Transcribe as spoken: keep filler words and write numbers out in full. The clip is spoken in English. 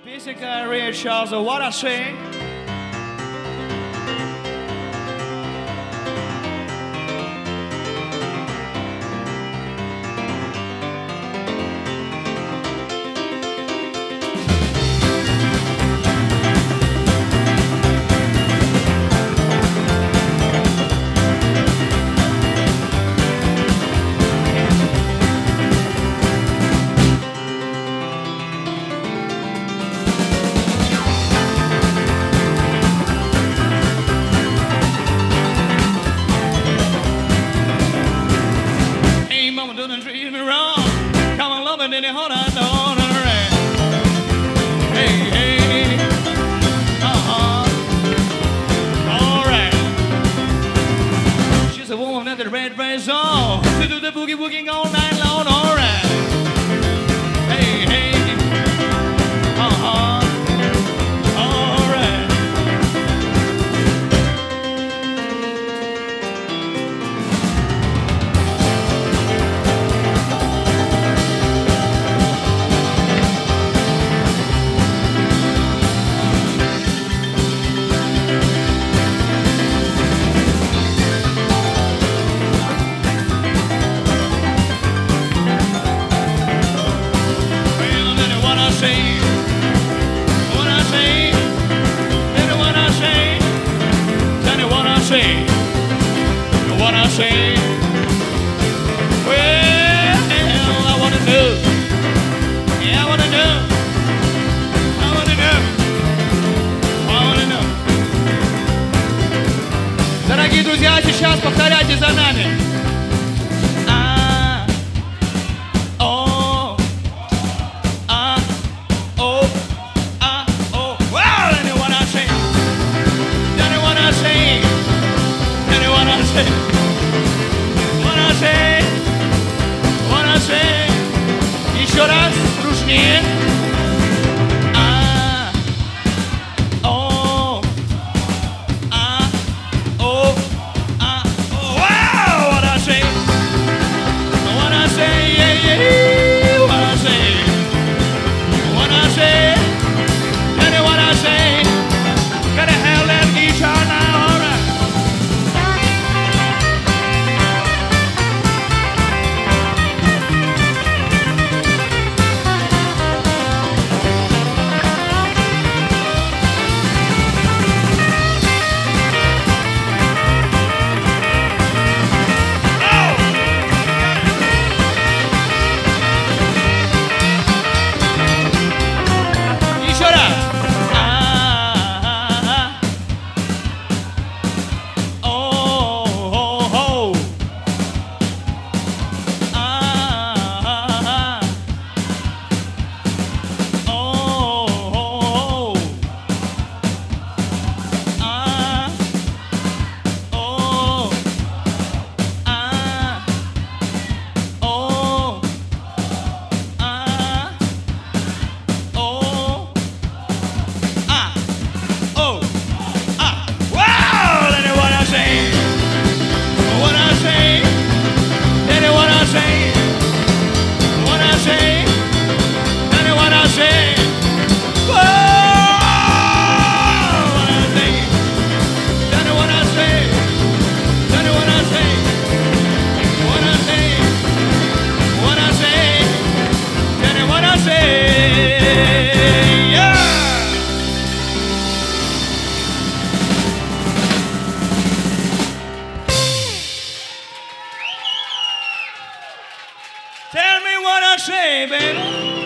Musica Ray Charles, what I say? Don't treat me wrong. Come on, love it, then hold on, on, right. Hey, hey, uh-huh. All right. She's a woman with the red dress on. To do the boogie woogie all night long. All right. Hey, hey, uh-huh. All right. What I say, well, I wanna know, yeah, I wanna know, I wanna know, I wanna know. Дорогие друзья, сейчас повторяйте за нами. А, о, а, о, а, о. Well, anyone I say, anyone I say, anyone I say. Еще раз, дружнее. А, о, а, о, а, о. Wow, what I say, what I say, yeah, yeah, what I say, what I say, tell me what I say. Gotta have that guitar now, all right. Tell me what I say, baby.